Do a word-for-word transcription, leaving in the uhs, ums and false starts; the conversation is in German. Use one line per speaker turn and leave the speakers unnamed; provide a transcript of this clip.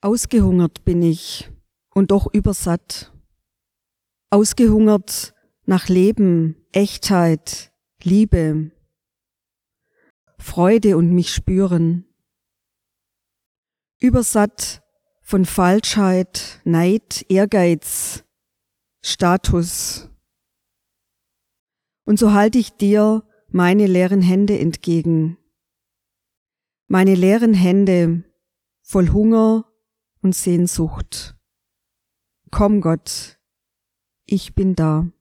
Ausgehungert bin ich und doch übersatt. Ausgehungert nach Leben, Echtheit, Liebe, Freude und mich spüren. Übersatt von Falschheit, Neid, Ehrgeiz, Status. Und so halte ich dir meine leeren Hände entgegen. Meine leeren Hände voll Hunger und Sehnsucht. Komm Gott, ich bin da.